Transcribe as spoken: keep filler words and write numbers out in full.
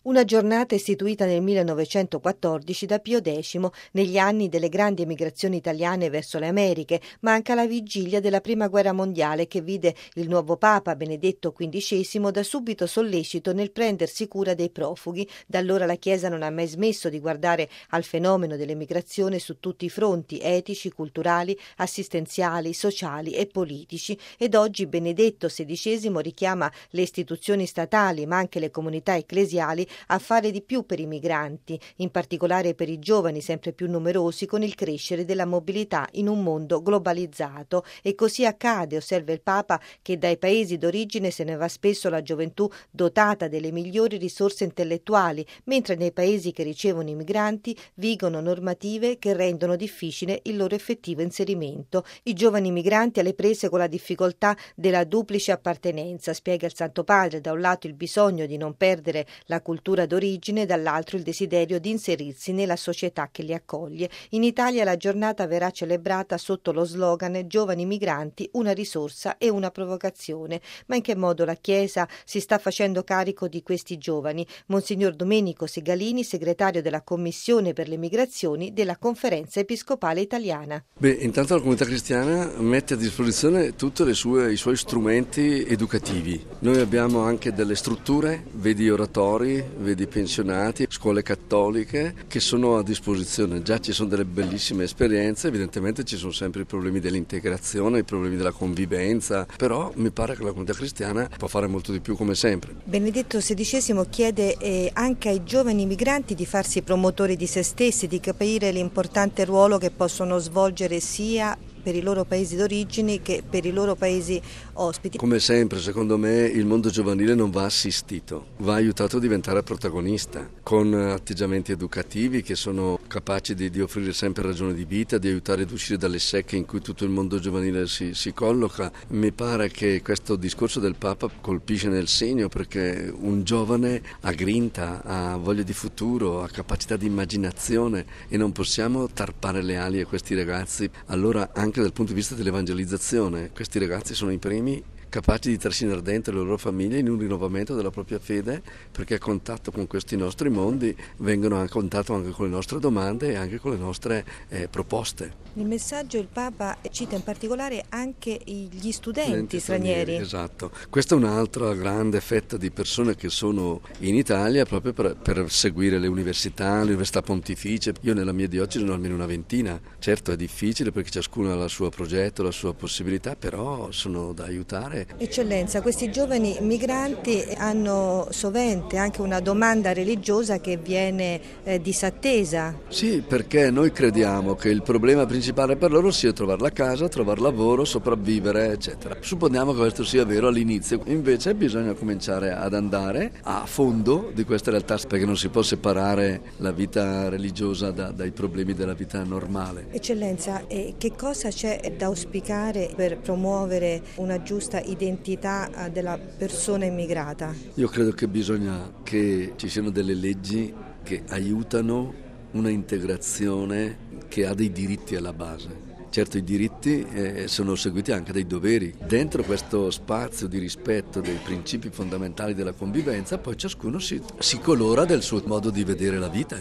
Una giornata istituita nel millenovecentoquattordici da Pio X negli anni delle grandi emigrazioni italiane verso le Americhe, ma anche alla vigilia della Prima Guerra Mondiale, che vide il nuovo Papa Benedetto quindicesimo da subito sollecito nel prendersi cura dei profughi. Da allora la Chiesa non ha mai smesso di guardare al fenomeno dell'emigrazione su tutti i fronti etici, culturali, assistenziali, sociali e politici, ed oggi Benedetto sedicesimo richiama le istituzioni statali ma anche le comunità ecclesiali a fare di più per i migranti, in particolare per i giovani sempre più numerosi con il crescere della mobilità in un mondo globalizzato. E così accade, osserva il Papa, che dai paesi d'origine se ne va spesso la gioventù dotata delle migliori risorse intellettuali, mentre nei paesi che ricevono i migranti vigono normative che rendono difficile il loro effettivo inserimento. I giovani migranti alle prese con la difficoltà della duplice appartenenza, spiega il Santo Padre, da un lato il bisogno di non perdere la cultura d'origine, dall'altro il desiderio di inserirsi nella società che li accoglie. In Italia la giornata verrà celebrata sotto lo slogan Giovani migranti, una risorsa e una provocazione. Ma in che modo la Chiesa si sta facendo carico di questi giovani? Monsignor Domenico Segalini, segretario della Commissione per le Migrazioni della Conferenza Episcopale Italiana. Beh, intanto la comunità cristiana mette a disposizione tutti i suoi strumenti educativi. Noi abbiamo anche delle strutture, vedi oratori, vedi pensionati, scuole cattoliche che sono a disposizione. Già ci sono delle bellissime esperienze, evidentemente ci sono sempre i problemi dell'integrazione, i problemi della convivenza, però mi pare che la comunità cristiana può fare molto di più come sempre. Benedetto sedicesimo chiede eh, anche ai giovani migranti di farsi promotori di se stessi, di capire l'importante ruolo che possono svolgere sia per i loro paesi d'origine che per i loro paesi ospiti. Come sempre, secondo me, il mondo giovanile non va assistito, va aiutato a diventare protagonista, con atteggiamenti educativi che sono capaci di, di offrire sempre ragione di vita, di aiutare ad uscire dalle secche in cui tutto il mondo giovanile si, si colloca. Mi pare che questo discorso del Papa colpisce nel segno, perché un giovane ha grinta, ha voglia di futuro, ha capacità di immaginazione e non possiamo tarpare le ali a questi ragazzi. Allora anche Anche dal punto di vista dell'evangelizzazione, questi ragazzi sono i primi capaci di trascinare dentro le loro famiglie in un rinnovamento della propria fede, perché a contatto con questi nostri mondi vengono a contatto anche con le nostre domande e anche con le nostre eh, proposte. Nel messaggio il Papa cita in particolare anche gli studenti stranieri. Esatto, questa è un'altra grande fetta di persone che sono in Italia proprio per, per seguire le università, l'università pontificie. Io nella mia diocesi ne ho almeno una ventina. Certo è difficile perché ciascuno ha il suo progetto, la sua possibilità, però sono da aiutare. Eccellenza, questi giovani migranti hanno sovente anche una domanda religiosa che viene eh, disattesa. Sì, perché noi crediamo che il problema principale per loro sia trovare la casa, trovare lavoro, sopravvivere, eccetera. Supponiamo che questo sia vero all'inizio, invece bisogna cominciare ad andare a fondo di queste realtà, perché non si può separare la vita religiosa da, dai problemi della vita normale. Eccellenza, eh, che cosa c'è da auspicare per promuovere una giusta identità della persona immigrata? Io credo che bisogna che ci siano delle leggi che aiutano una integrazione che ha dei diritti alla base. Certo, i diritti eh, sono seguiti anche dai doveri. Dentro questo spazio di rispetto dei principi fondamentali della convivenza, poi ciascuno si, si colora del suo modo di vedere la vita.